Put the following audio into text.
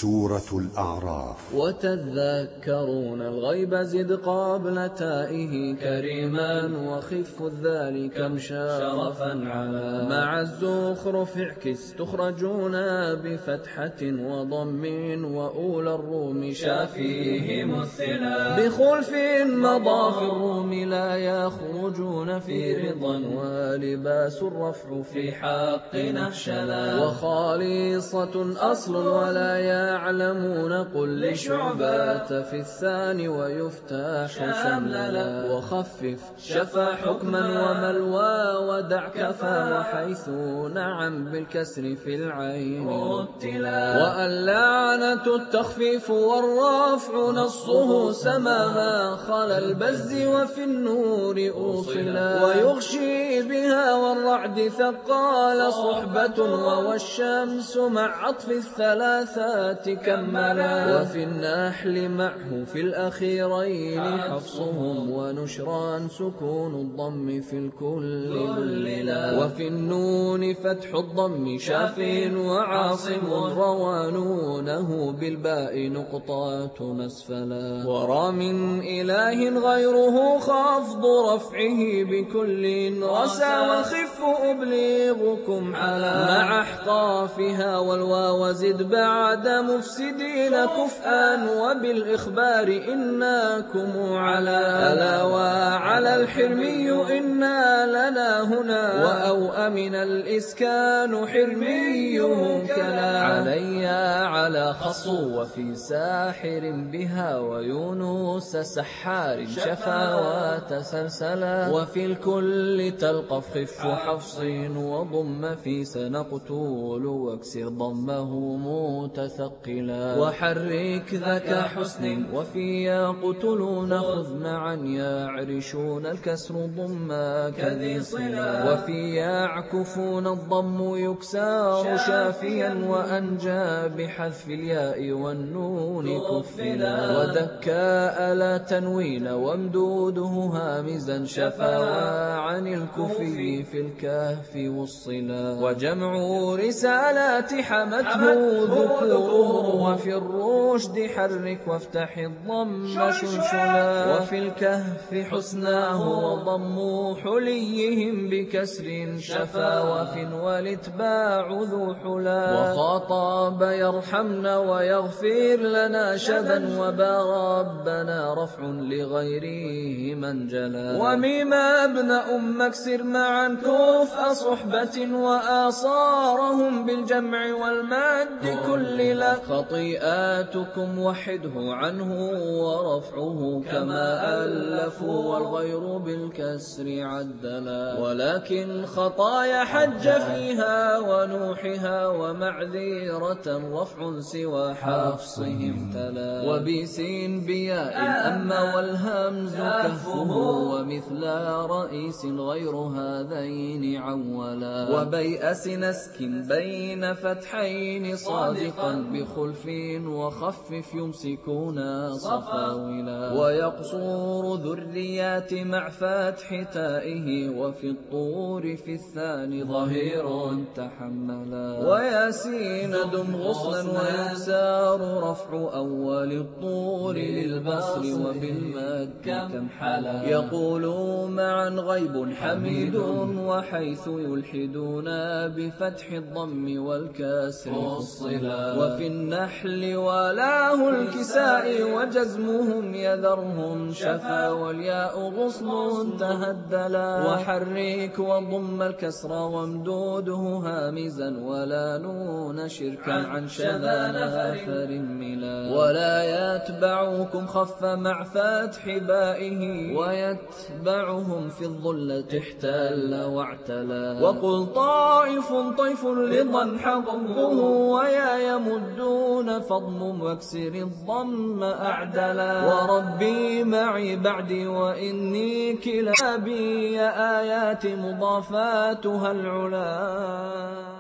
سورة الأعراف. وتذكرون الغيب زد قبل تائه كريما وخف الذال كم شرفا على مع الزخرف اعكس تخرجون بفتحة وضم وأولى الروم شافيهم الثلا بخلف مضى في الروم لا يخرجون في رضا ولباس الرفع في حق نخشلا وخالصة أصل ولا يعلمون قل لشعبة في الثاني ويفتح شمللا وخفف شفا حكما وملوى ودع كفى وحيث نعم بالكسر في العين مبتلا واللعنة التخفيف والرفع نصه سماها خلا البز وفي النور أوصلا ويغشي بها والرعد ثقال صحبة والشمس مع عطف الثلاثات كملا وفي النحل معه في الأخيرين حفصهم ونشران سكون الضم في الكل مللا وفي النون فتح الضم شاف وعاصم روانونه بالباء نقطات مسفلا ورا من إله غيره خفض رفعه بكل رسى والخف أبلغكم على مع احقافها والواو زد بعد مفسدين كفءا وبالإخبار إناكم على ألا وعلى الحرمي إنا لنا هنا وأو أمن الإسكان حرميهم كلا علي على خصو وفي ساحر بها ويونس سحار شفا وتسلسلا وفي الكل تلقف خف حفص وضم في سنقتول واكسر ضمه متثقلا وحرك ذاك حسن وفي يقتلون خذ معا يعرشون الكسر ضما كذي صلا وفي يعكفون الضم يكسار شافيا وأنجى بحذف الياء والنون كفلا ودكاء لا تنوين وامدوده هامزا شفا عن الكفي في الكهف والصلا وجمع رسالات حمته ذكوره وفي الرشد حرك وافتح الضم شلشلا وفي الكهف حسناه وضم حليهم بكسر شفا وفي والاتباع ذو حلا وخاطب يرحمنا ويغفر لنا شذا وبا ربنا رفع لغيره من جلا ومما ابن اكسر معا كفء صحبة وآصارهم بالجمع والمد كل لا خطيئاتكم وحده عنه ورفعه كما ألفوا والغير بالكسر عدلا ولكن خطايا حج فيها ونوحها ومعذيرة رفع سوى حفصهم تلا وبسين بياء أما والهمز كهفه ومثل رئيس غير هذين عولا وبيأس نسك بين فتحين صادقا بخلف وخفف يمسكون صفاولا ويقصور ذريات مع فتح تائه وفي الطور في الثاني ظهير تحملا وياسين دم غصنا ويكسار رفع أول الطور للبصر وبالمد تمحلا يقول معا غيب حميد وحيث يلحدون بفتح الضم والكسر الصلا وفي النحل ولاه الكساء وجزمهم يذرهم شفا والياء غصن تهدلا وحرك وضم الكسر وامدوده هامزا ولا نون شركا عن شذا نفر ملا ولا يتبعكم خف مع فتح بائه ويتبعهم في الظلة احتل واعتلا وقل طائف طيف لضا حظه ويا يمدون فضم واكسر الضم أعدلا وربي معي بعدي وإني كلابي آيات مضافاتها العلا